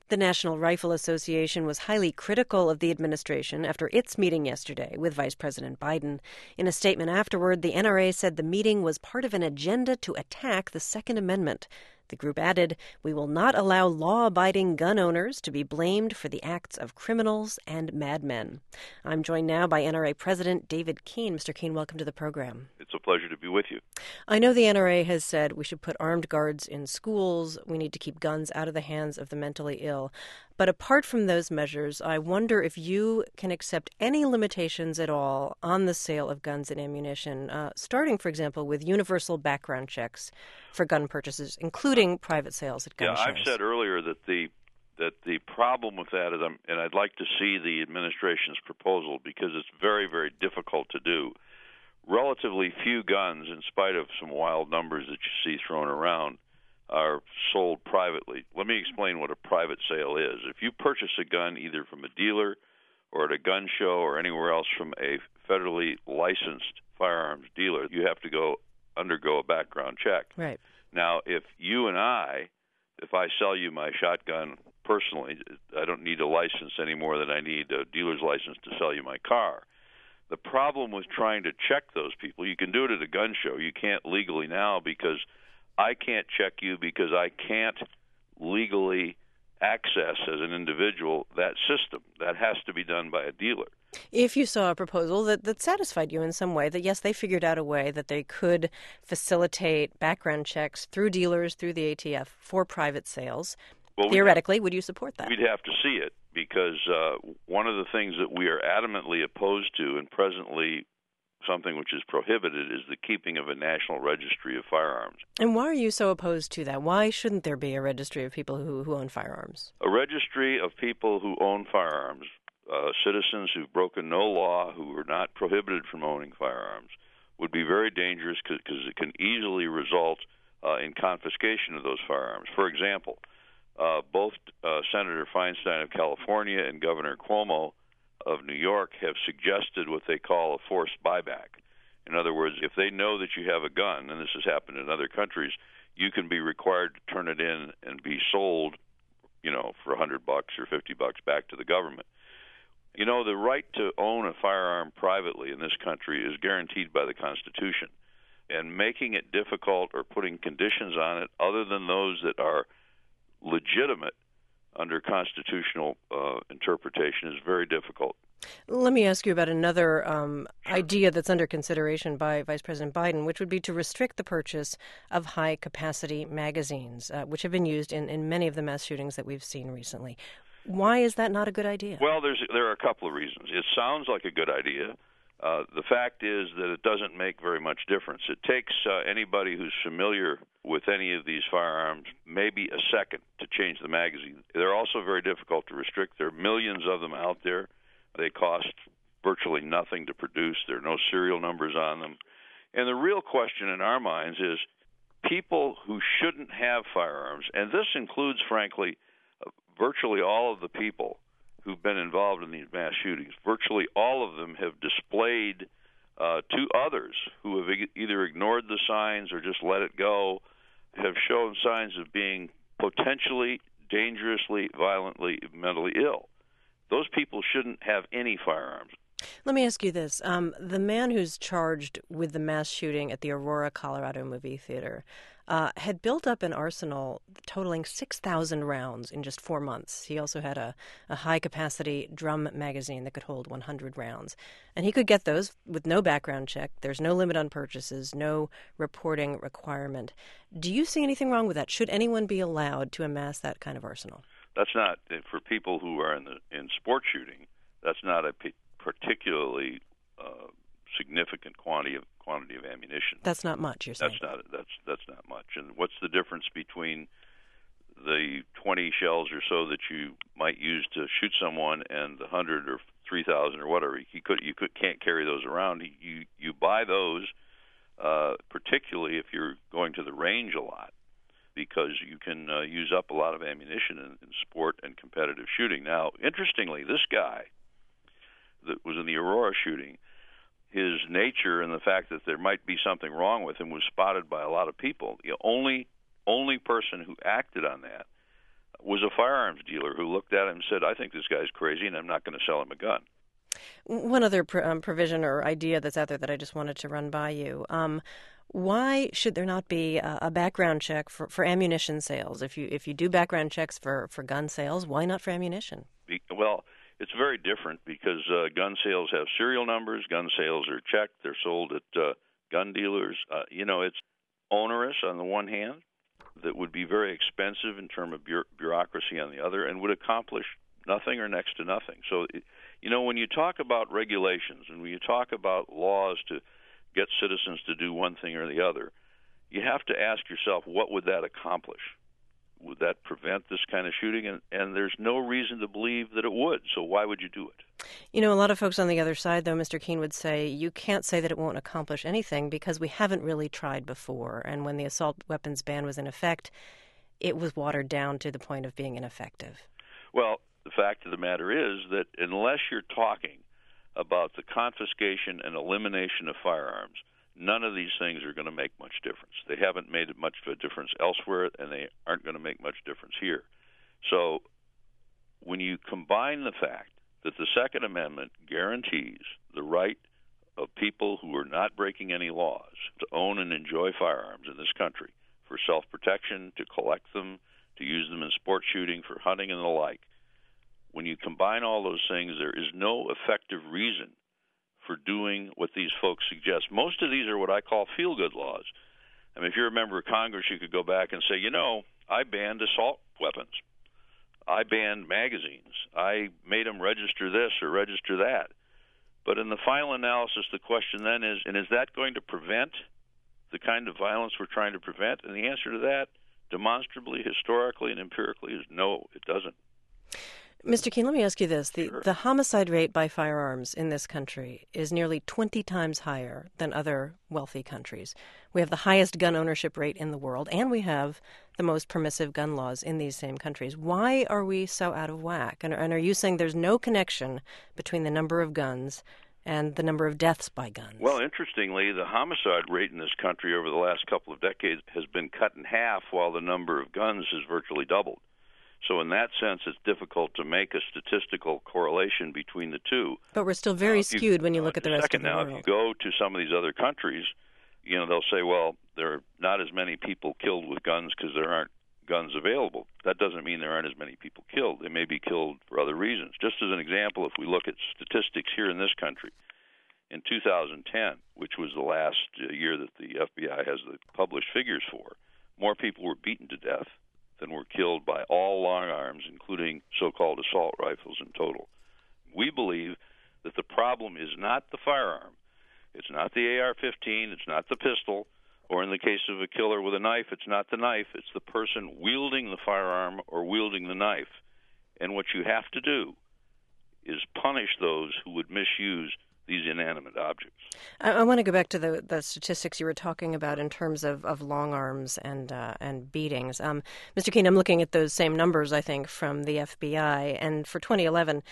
The National Rifle Association was highly critical of the administration after its meeting yesterday with Vice President Biden. In a statement afterward, the NRA said the meeting was part of an agenda to attack the Second Amendment. The group added, "We will not allow law-abiding gun owners to be blamed for the acts of criminals and madmen." I'm joined now by NRA President David Keene. Mr. Keene, welcome to the program. It's a pleasure to be with you. I know the NRA has said we should put armed guards in schools, we need to keep guns out of the hands of the mentally ill. But apart from those measures, I wonder if you can accept any limitations at all on the sale of guns and ammunition, starting, for example, with universal background checks for gun purchases, including private sales at gun shows. I've said earlier that the problem with that is, and I'd like to see the administration's proposal because it's very, very difficult to do. Relatively few guns, in spite of some wild numbers that you see thrown around, are sold privately. Let me explain what a private sale is. If you purchase a gun either from a dealer or at a gun show or anywhere else from a federally licensed firearms dealer, you have to undergo a background check. Right. Now, if I sell you my shotgun personally, I don't need a license any more than I need a dealer's license to sell you my car. The problem with trying to check those people, you can do it at a gun show. You can't legally now because I can't check you because I can't legally access as an individual that system. That has to be done by a dealer. If you saw a proposal that satisfied you in some way, that yes, they figured out a way that they could facilitate background checks through dealers, through the ATF for private sales, theoretically, would you support that? We'd have to see it because one of the things that we are adamantly opposed to and presently something which is prohibited is the keeping of a national registry of firearms. And why are you so opposed to that? Why shouldn't there be a registry of people who own firearms? A registry of people who own firearms, citizens who've broken no law, who are not prohibited from owning firearms, would be very dangerous because it can easily result in confiscation of those firearms. For example, both Senator Feinstein of California and Governor Cuomo of New York have suggested what they call a forced buyback. In other words, if they know that you have a gun, and this has happened in other countries, you can be required to turn it in and be sold, for $100 or $50 back to the government. The right to own a firearm privately in this country is guaranteed by the Constitution, and making it difficult or putting conditions on it other than those that are legitimate under constitutional interpretation is very difficult. Let me ask you about another idea that's under consideration by Vice President Biden, which would be to restrict the purchase of high-capacity magazines, which have been used in many of the mass shootings that we've seen recently. Why is that not a good idea? Well, there are a couple of reasons. It sounds like a good idea. The fact is that it doesn't make very much difference. It takes anybody who's familiar with any of these firearms maybe a second to change the magazine. They're also very difficult to restrict. There are millions of them out there. They cost virtually nothing to produce. There are no serial numbers on them. And the real question in our minds is people who shouldn't have firearms, and this includes, frankly, virtually all of the people who've been involved in these mass shootings. Virtually all of them have displayed to others who have either ignored the signs or just let it go, have shown signs of being potentially, dangerously, violently, mentally ill. Those people shouldn't have any firearms. Let me ask you this. The man who's charged with the mass shooting at the Aurora, Colorado movie theater had built up an arsenal totaling 6,000 rounds in just 4 months. He also had a high-capacity drum magazine that could hold 100 rounds. And he could get those with no background check. There's no limit on purchases, no reporting requirement. Do you see anything wrong with that? Should anyone be allowed to amass that kind of arsenal? That's not, for people who are in sport shooting, that's not a particularly significant quantity of ammunition. That's not much, you're saying? That's not much. And what's the difference between the 20 shells or so that you might use to shoot someone and the 100 or 3,000 or whatever? You can't carry those around. You buy those, particularly if you're going to the range a lot, because you can use up a lot of ammunition in sport and competitive shooting. Now, interestingly, this guy that was in the Aurora shooting, his nature and the fact that there might be something wrong with him was spotted by a lot of people. The only person who acted on that was a firearms dealer who looked at him and said, I think this guy's crazy and I'm not going to sell him a gun. One other provision or idea that's out there that I just wanted to run by you. Why should there not be a background check for ammunition sales? If you do background checks for gun sales, why not for ammunition? Well, it's very different because gun sales have serial numbers. Gun sales are checked. They're sold at gun dealers. It's onerous on the one hand. That would be very expensive in terms of bureaucracy on the other, and would accomplish nothing or next to nothing. So, when you talk about regulations and when you talk about laws to get citizens to do one thing or the other, you have to ask yourself, what would that accomplish? Would that prevent this kind of shooting? And there's no reason to believe that it would, so why would you do it? A lot of folks on the other side, though, Mr. Keene, would say you can't say that it won't accomplish anything because we haven't really tried before. And when the assault weapons ban was in effect, it was watered down to the point of being ineffective. Well, the fact of the matter is that unless you're talking about the confiscation and elimination of firearms, none of these things are going to make much difference. They haven't made much of a difference elsewhere, and they aren't going to make much difference here. So when you combine the fact that the Second Amendment guarantees the right of people who are not breaking any laws to own and enjoy firearms in this country for self-protection, to collect them, to use them in sport shooting, for hunting and the like, when you combine all those things, there is no effective reason for doing what these folks suggest. Most of these are what I call feel-good laws. I mean, if you're a member of Congress, you could go back and say, I banned assault weapons. I banned magazines. I made them register this or register that. But in the final analysis, the question then is, and is that going to prevent the kind of violence we're trying to prevent? And the answer to that, demonstrably, historically, and empirically, is no, it doesn't. Mr. Keene, let me ask you this. Sure. The homicide rate by firearms in this country is nearly 20 times higher than other wealthy countries. We have the highest gun ownership rate in the world, and we have the most permissive gun laws in these same countries. Why are we so out of whack? And are you saying there's no connection between the number of guns and the number of deaths by guns? Well, interestingly, the homicide rate in this country over the last couple of decades has been cut in half while the number of guns has virtually doubled. So in that sense, it's difficult to make a statistical correlation between the two. But we're still very skewed when you look at the rest of the world. Now, if you go to some of these other countries, they'll say, well, there are not as many people killed with guns because there aren't guns available. That doesn't mean there aren't as many people killed. They may be killed for other reasons. Just as an example, if we look at statistics here in this country, in 2010, which was the last year that the FBI has the published figures for, more people were beaten to death than were killed by all long arms, including so-called assault rifles in total. We believe that the problem is not the firearm. It's not the AR-15. It's not the pistol. Or in the case of a killer with a knife, it's not the knife. It's the person wielding the firearm or wielding the knife. And what you have to do is punish those who would misuse these inanimate objects. I want to go back to the statistics you were talking about in terms of long arms and beatings. Mr. Keene, I'm looking at those same numbers, I think, from the FBI. And for 2011,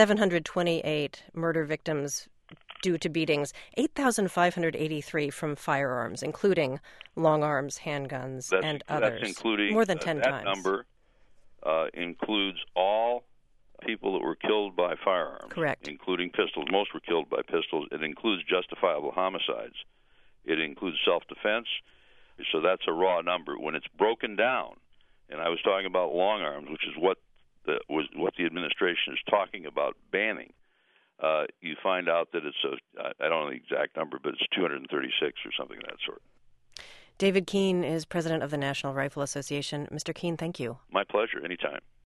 728 murder victims due to beatings, 8,583 from firearms, including long arms, handguns, and others. That's including more than 10 that times. That number includes all people that were killed by firearms, correct, including pistols. Most were killed by pistols. It includes justifiable homicides. It includes self-defense. So that's a raw number. When it's broken down, and I was talking about long arms, which is what the administration is talking about banning, you find out that it's I don't know the exact number, but it's 236 or something of that sort. David Keene is president of the National Rifle Association. Mr. Keene, thank you. My pleasure. Anytime.